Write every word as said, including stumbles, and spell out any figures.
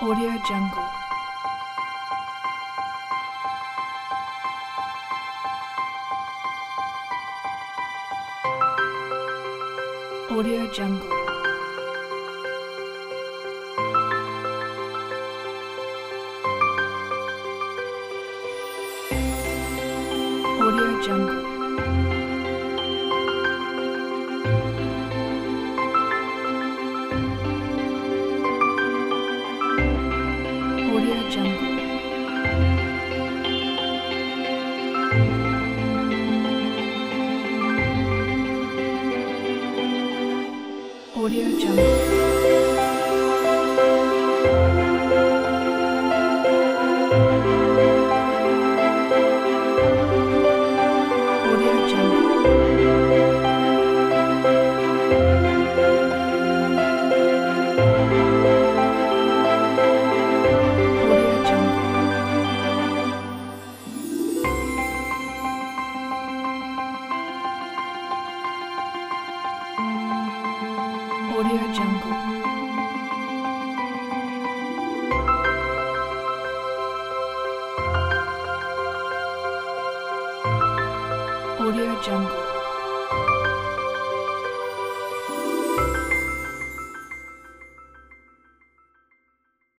Audio Jungle. Audio Jungle. Audio Jungle. Audio Jungle. Audio Jungle. Audio Jungle. Audio Jungle. Audio Jungle. Audio Jungle.